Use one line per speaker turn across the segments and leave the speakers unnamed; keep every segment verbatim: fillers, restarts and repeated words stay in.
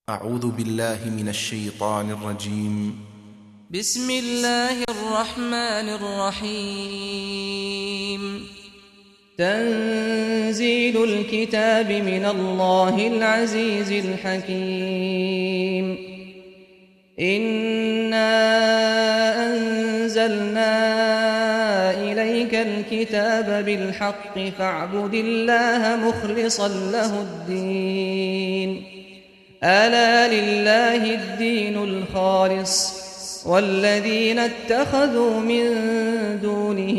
أعوذ بالله من الشيطان الرجيم.
بسم الله الرحمن الرحيم. تنزيل الكتاب من الله العزيز الحكيم. إنا أنزلنا إليك الكتاب بالحق فاعبد الله مخلصا له الدين. ألا لله الدين الخالص والذين اتخذوا من دونه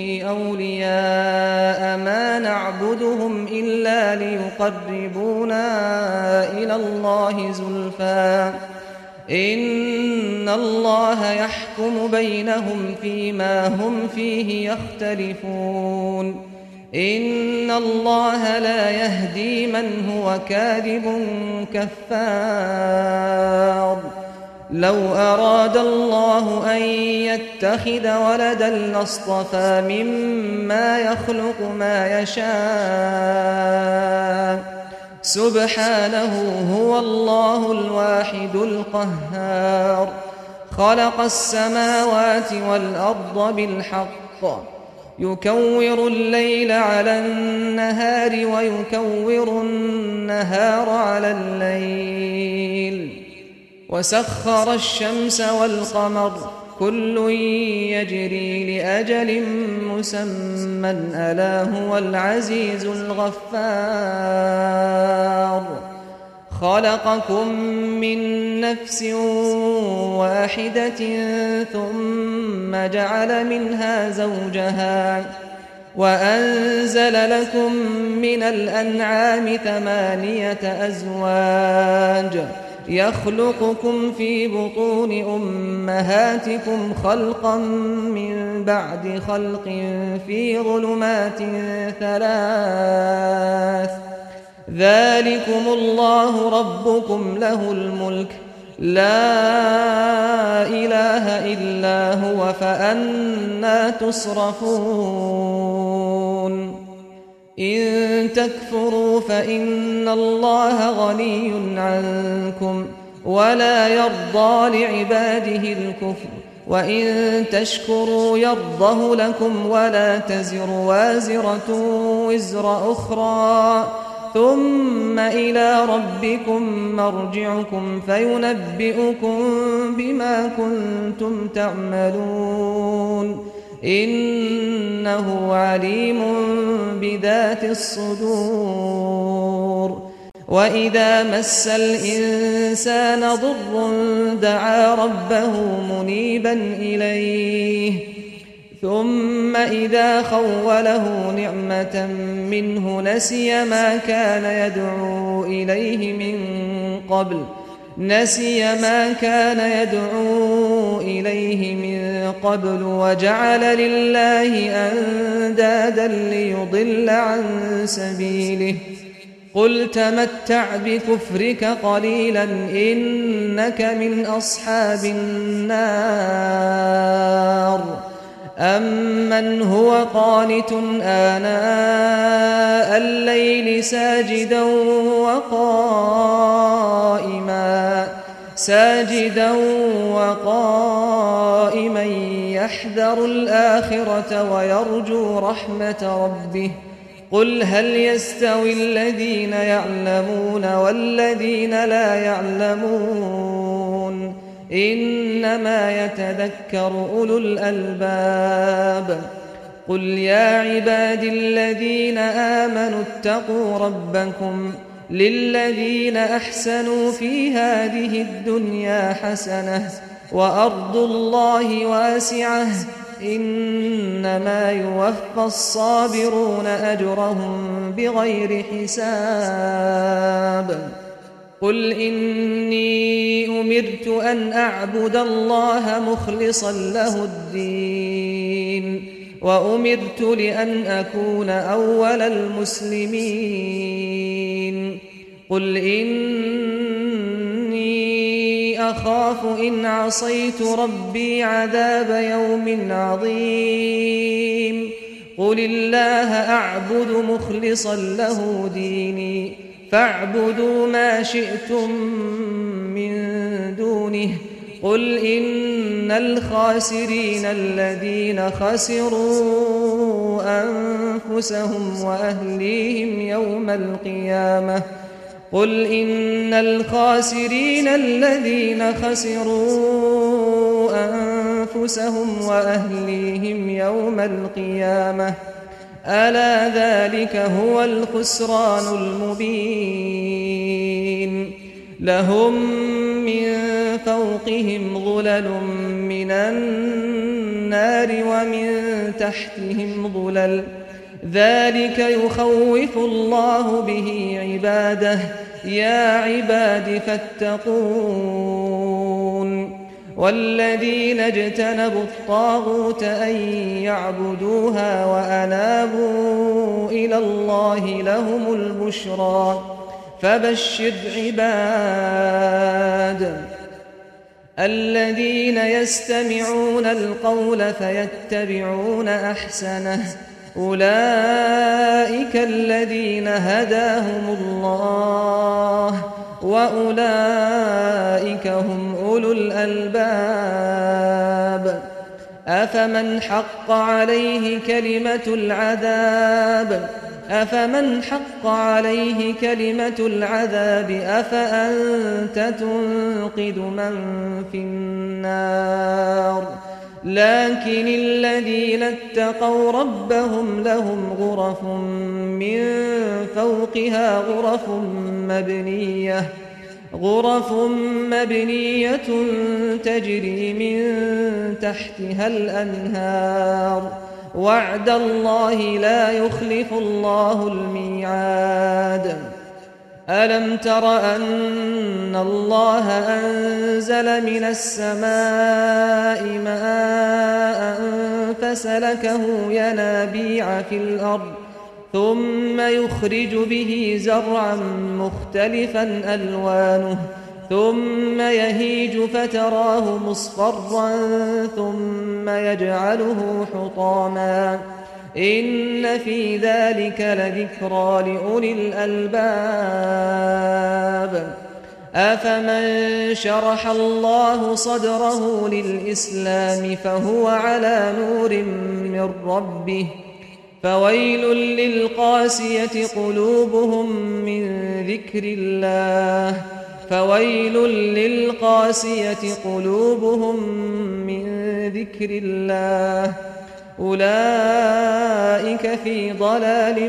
أولياء ما نعبدهم إلا ليقربونا إلى الله زلفى إن الله يحكم بينهم فيما هم فيه يختلفون. إن الله لا يهدي من هو كاذب كفار. لو أراد الله أن يتخذ ولدا لاصطفى مما يخلق ما يشاء سبحانه هو الله الواحد القهار. خلق السماوات والأرض بالحق يكور الليل على النهار ويكور النهار على الليل وسخر الشمس والقمر كل يجري لأجل مسمى ألا هو العزيز الغفار. خلقكم من نفس واحدة ثم جعل منها زوجها وأنزل لكم من الأنعام ثمانية أزواج يخلقكم في بطون أمهاتكم خلقا من بعد خلق في ظلمات ثلاث ذلكم الله ربكم له الملك لا إله إلا هو فأنى تصرفون. إن تكفروا فإن الله غني عنكم ولا يرضى لعباده الكفر وإن تشكروا يرضه لكم ولا تزر وازرة وزر أخرى ثم إلى ربكم مرجعكم فينبئكم بما كنتم تعملون إنه عليم بذات الصدور. وإذا مس الإنسان ضر دعا ربه منيبا إليه ثم إذا خوله نعمة منه نسي ما كان يدعو إليه من قبل نسي ما كان يدعو إليه من قبل وجعل لله أندادا ليضل عن سبيله. قل تمتع بكفرك قليلا إنك من أصحاب النار. أمن هو قانت آناء الليل ساجدا وقائما ساجدا وقائما يحذر الآخرة ويرجو رحمة ربه. قل هل يستوي الذين يعلمون والذين لا يعلمون إنما يتذكر أولو الألباب. قل يا عبادي الذين آمنوا اتقوا ربكم للذين أحسنوا في هذه الدنيا حسنة وأرض الله واسعة إنما يوفى الصابرون أجرهم بغير حساب. قل إني أمرت أن أعبد الله مخلصا له الدين وأمرت لأن أكون أول المسلمين. قل إني أخاف إن عصيت ربي عذاب يوم عظيم. قل الله أعبد مخلصا له ديني فاعبدوا ما شئتم من دونه قل إن الخاسرين الذين خسروا أنفسهم وأهليهم يوم القيامة قل إن الخاسرين الذين خسروا أنفسهم وأهليهم يوم القيامة ألا ذلك هو الخسران المبين لهم من فوقهم ظلل من النار ومن تحتهم ظلل ذلك يخوف الله به عباده يا عباد فاتقون والذين اجتنبوا الطاغوت أن يعبدوها وأنابوا إلى الله لهم البشرى فبشر عباد الذين يستمعون القول فيتبعون أحسنه أولئك الذين هداهم الله وأولئك هم أولو الألباب أفمن حق عليه كلمة العذاب أفمن حق عليه كلمة العذاب أفأنت تنقذ من في النار لكن الذين اتقوا ربهم لهم غرف من فوقها غرف مبنية غرف مبنية تجري من تحتها الأنهار وعد الله لا يخلف الله الميعاد ألم تر أن الله أنزل من السماء ماء فسلكه ينابيع في الأرض ثم يخرج به زرعا مختلفا ألوانه ثم يهيج فتراه مصفرا ثم يجعله حطاما إن في ذلك لذكرى لأولي الألباب أفمن شرح الله صدره للإسلام فهو على نور من ربه فويل للقاسية قلوبهم من ذكر الله فويل للقاسية قلوبهم من ذكر الله أولئك في ضلال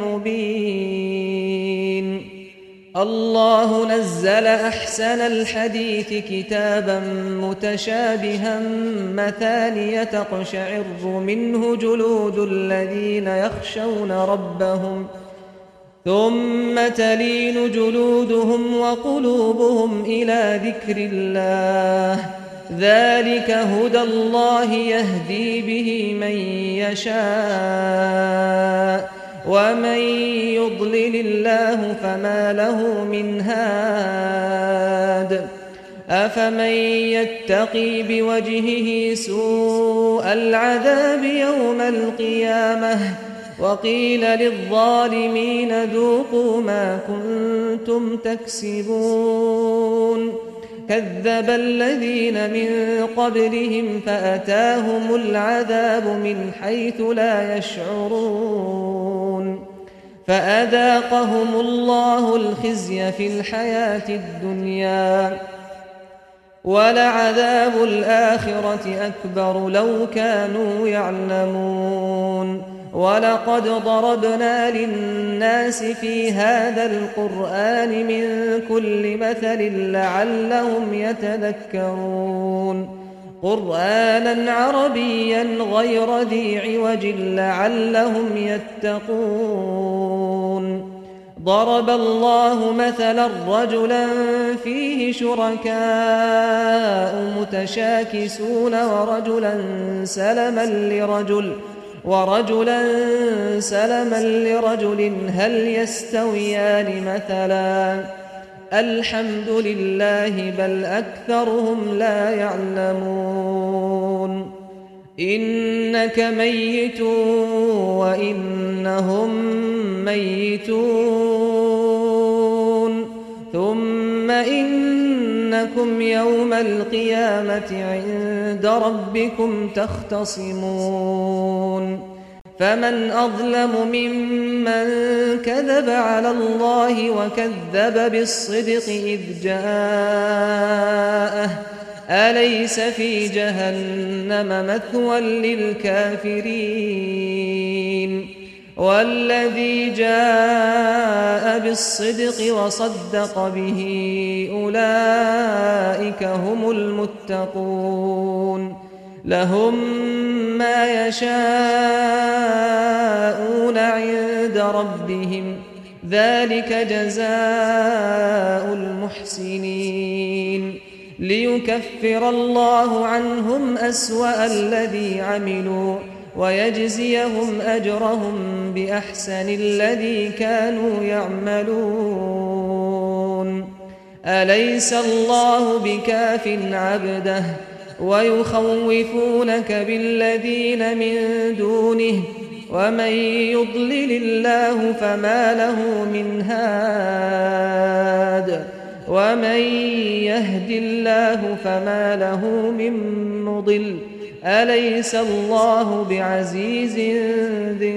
مبين الله نزل أحسن الحديث كتابا متشابها مثانية تقشعر منه جلود الذين يخشون ربهم ثم تلين جلودهم وقلوبهم إلى ذكر الله ذلك هدى الله يهدي به من يشاء ومن يضلل الله فما له من هاد أفمن يتقي بوجهه سوء العذاب يوم القيامة وقيل للظالمين ذوقوا ما كنتم تكسبون كذب الذين من قبلهم فأتاهم العذاب من حيث لا يشعرون فأذاقهم الله الخزي في الحياة الدنيا ولعذاب الآخرة أكبر لو كانوا يعلمون ولقد ضربنا للناس في هذا القرآن من كل مثل لعلهم يتذكرون قرآنا عربيا غير ذي عوج لعلهم يتقون ضرب الله مثلا رجلا فيه شركاء متشاكسون ورجلا سلما لرجل ورجلا سلما لرجل هل يستويان مثلا الحمد لله بل أكثرهم لا يعلمون إنك ميت وإنهم ميتون إنكم يوم القيامة عند ربكم تختصمون فمن أظلم ممن كذب على الله وكذب بالصدق إذ جاءه أليس في جهنم مثوى للكافرين والذي جاء بالصدق وصدق به أولئك هم المتقون لهم ما يشاءون عند ربهم ذلك جزاء المحسنين ليكفر الله عنهم أسوأ الذي عملوا ويجزيهم أجرهم بأحسن الذي كانوا يعملون أليس الله بكاف عبده ويخوفونك بالذين من دونه ومن يضلل الله فما له من هاد ومن يهد الله فما له من مضل أليس الله بعزيز ذي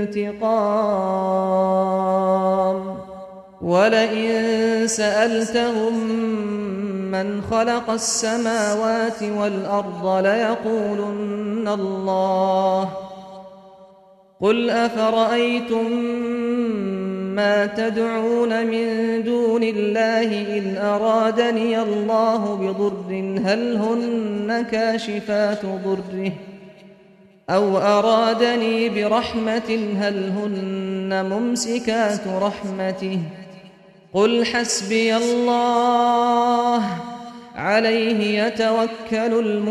انتقام ولئن سألتهم من خلق السماوات والأرض ليقولن الله قل أفرأيتم ما تدعون من دون الله إن أرادني الله بضر هل هن كاشفات ضره أو أرادني برحمة هل هن ممسكات رحمته قل حسبي الله عليه يتوكل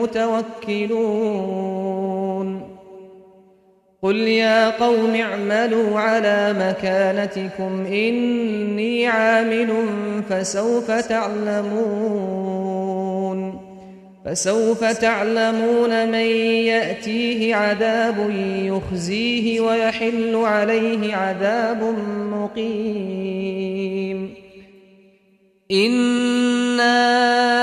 المتوكلون قل يا قوم اعملوا على مكانتكم إني عامل فسوف تعلمون فسوف تعلمون من يأتيه عذاب يخزيه ويحل عليه عذاب مقيم إنا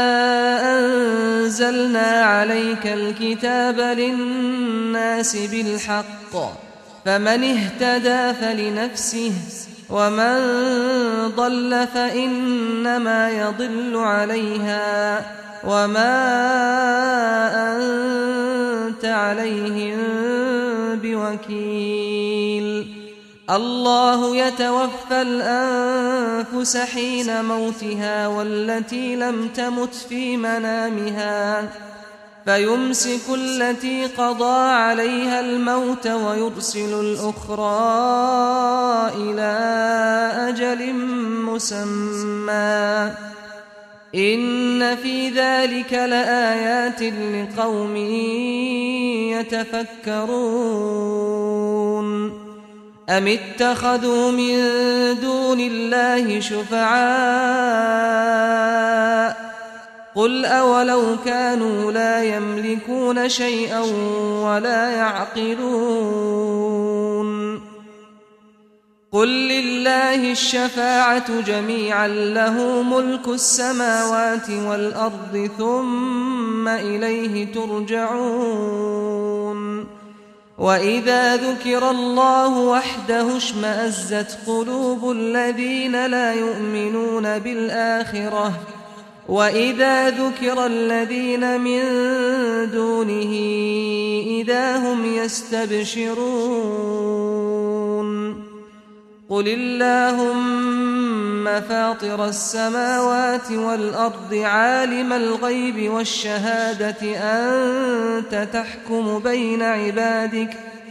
أنزلنا عليك الكتاب للناس بالحق فمن اهتدى فلنفسه ومن ضل فإنما يضل عليها وما أنت عليهم بوكيل الله يتوفى الأنفس حين موتها والتي لم تمت في منامها فيمسك التي قضى عليها الموت ويرسل الأخرى إلى أجل مسمى إن في ذلك لآيات لقوم يتفكرون أم اتخذوا من دون الله شفعاء قل أولو كانوا لا يملكون شيئا ولا يعقلون قل لله الشفاعة جميعا له ملك السماوات والأرض ثم إليه ترجعون وإذا ذكر الله وحده اشمأزت قلوب الذين لا يؤمنون بالآخرة وإذا ذكر الذين من دونه إذا هم يستبشرون قل اللهم فاطر السماوات والأرض عالم الغيب والشهادة أنت تحكم بين عبادك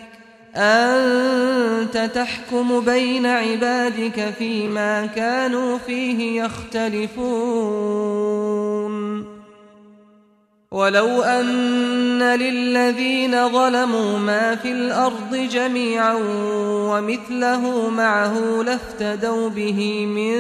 أنت تحكم بين عبادك فيما كانوا فيه يختلفون ولو أن للذين ظلموا ما في الأرض جميعا ومثله معه لافتدوا به من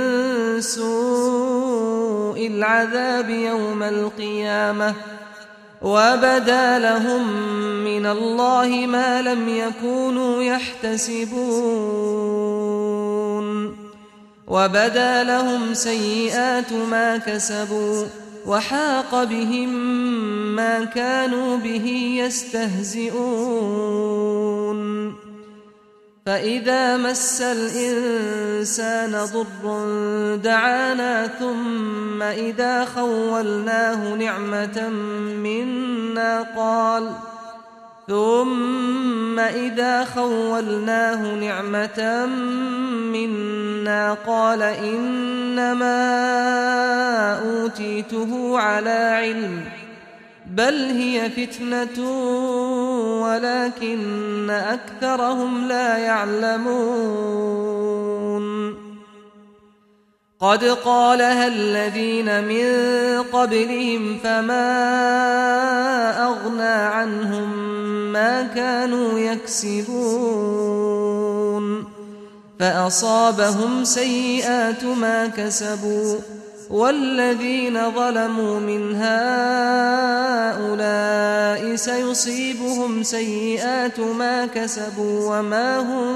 سوء العذاب يوم القيامة وبدا لهم من الله ما لم يكونوا يحتسبون وبدا لهم سيئات ما كسبوا وحاق بهم ما كانوا به يستهزئون فإذا مس الإنسان ضر دعانا ثم إذا خولناه نعمة منا قال ثم إذا خولناه نعمة منا قال إنما أوتيته على علم بل هي فتنة ولكن أكثرهم لا يعلمون قد قالها الذين من قبلهم فما أغنى عنهم ما كانوا يكسبون فأصابهم سيئات ما كسبوا والذين ظلموا من هؤلاء سيصيبهم سيئات ما كسبوا وما هم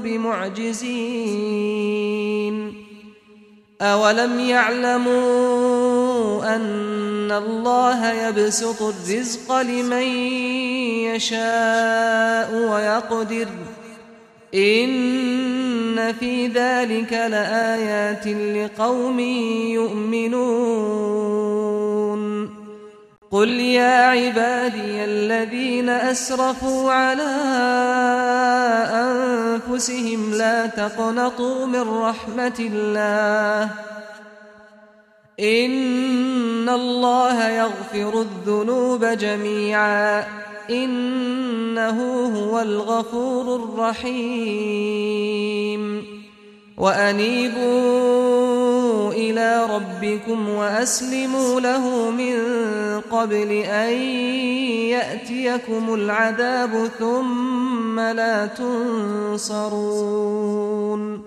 بمعجزين أولم يعلموا أن الله يبسط الرزق لمن يشاء ويقدر إن في ذلك لآيات لقوم يؤمنون قل يا عبادي الذين أسرفوا على أنفسهم لا تقنطوا من رحمة الله إن الله يغفر الذنوب جميعا إنه هو الغفور الرحيم وأنيبوا إلى ربكم وأسلموا له من قبل أن يأتيكم العذاب ثم لا تنصرون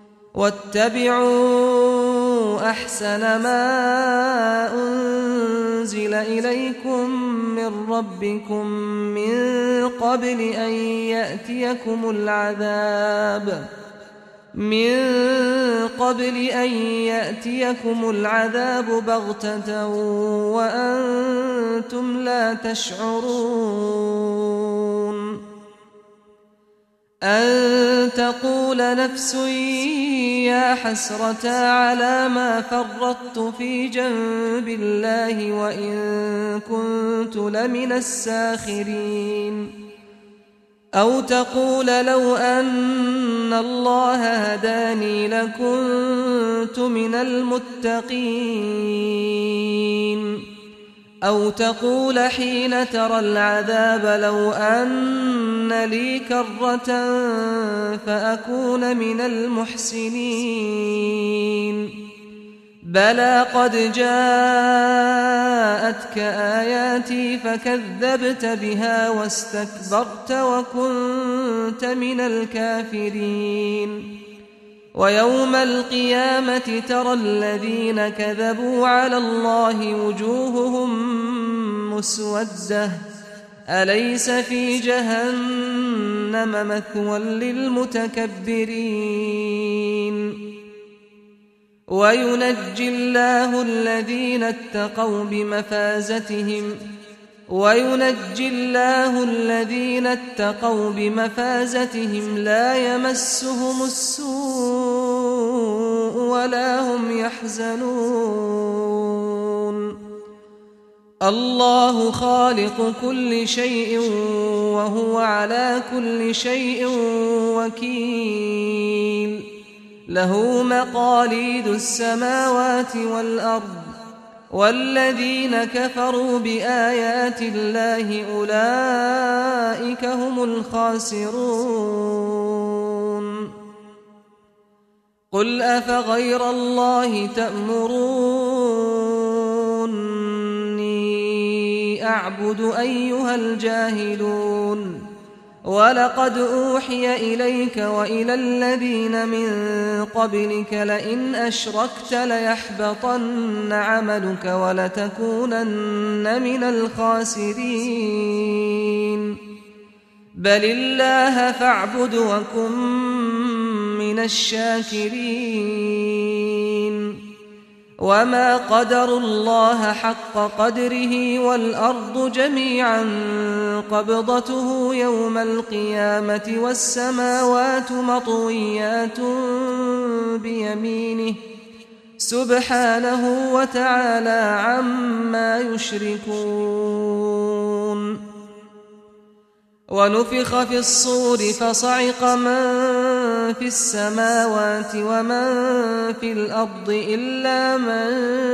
واتبعوا أحسن ما أنزل إليكم من ربكم من قبل أن يأتيكم العذاب من قبل أن يأتيكم العذاب بغتة وأنتم لا تشعرون أن تقول نفس يا حسرة على ما فرطت في جنب الله وإن كنت لمن الساخرين أو تقول لو أن الله هداني لكنت من المتقين أو تقول حين ترى العذاب لو أن لي كرة فأكون من المحسنين بلى قد جاءتك آياتي فكذبت بها واستكبرت وكنت من الكافرين ويوم القيامة ترى الذين كذبوا على الله وجوههم مسودة أليس في جهنم مثوى للمتكبرين وينجي الله الذين اتقوا بمفازتهم وينجي الله الذين اتقوا بمفازتهم لا يمسهم السوء ولا هم يحزنون الله خالق كل شيء وهو على كل شيء وكيل له مقاليد السماوات والأرض والذين كفروا بآيات الله أولئك هم الخاسرون قل أفغير الله تأمروني أعبد أيها الجاهلون ولقد أوحي إليك وإلى الذين من قبلك لئن أشركت ليحبطن عملك ولتكونن من الخاسرين بل الله فاعبد وكن من الشاكرين وما قدروا الله حق قدره والأرض جميعا قبضته يوم القيامة والسماوات مطويات بيمينه سبحانه وتعالى عما يشركون ونفخ في الصور فصعق من في السماوات ومن في الأرض إلا من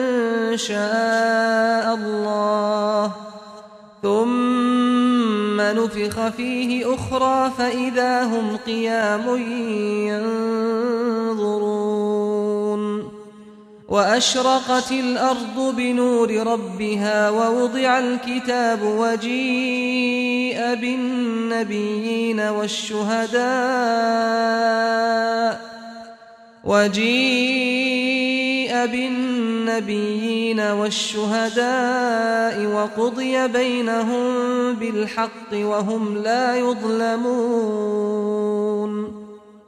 شاء الله ثم نفخ فيه أخرى فإذا هم قيام ينظرون وأشرقت الأرض بنور ربها ووضع الكتاب وجيء بالنبيين والشهداء وجيء بالنبيين والشهداء وقضي بينهم بالحق وهم لا يظلمون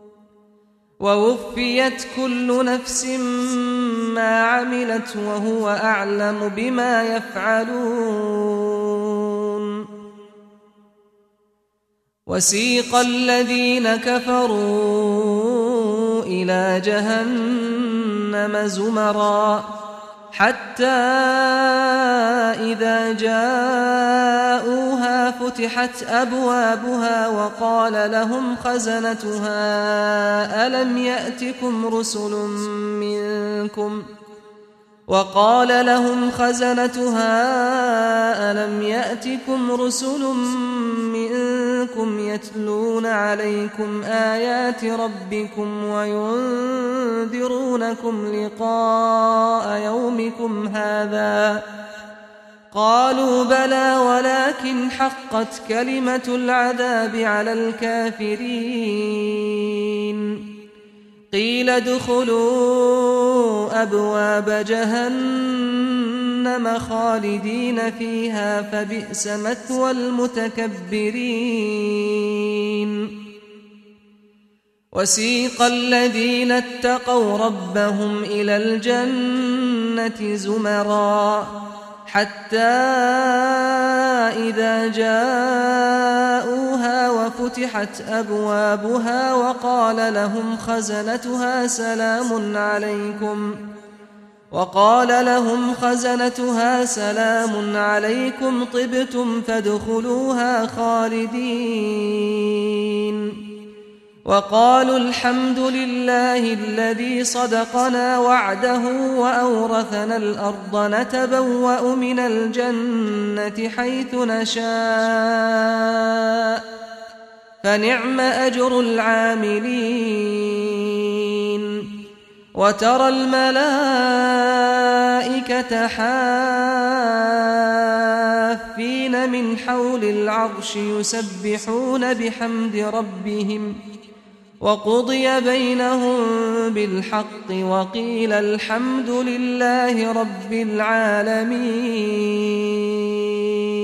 ووفيت كل نفس ما عملت وهو أعلم بما يفعلون وسيق الذين كفروا إلى جهنم زمرا حتى إذا جاءوها فتحت أبوابها وقال لهم خزنتها ألم يأتكم رسل منكم وقال لهم خزنتها ألم يأتكم رسل منكم يتلون عليكم آيات ربكم وينذرونكم لقاء يومكم هذا قالوا بلى ولكن حقت كلمة العذاب على الكافرين قيل ادخلوا أبواب جهنم خالدين فيها فبئس مثوى المتكبرين وسيق الذين اتقوا ربهم إلى الجنة زمرا حتى إذا جاءوها وفتحت أبوابها وقال لهم خزنتها سلام عليكم وقال لهم خزنتها سلام عليكم طبتم فادخلوها خالدين وقالوا الحمد لله الذي صدقنا وعده وأورثنا الأرض نتبوأ من الجنة حيث نشاء فنعم أجر العاملين وترى الملائكة حافين من حول العرش يسبحون بحمد ربهم وقضي بينهم بالحق وقيل الحمد لله رب العالمين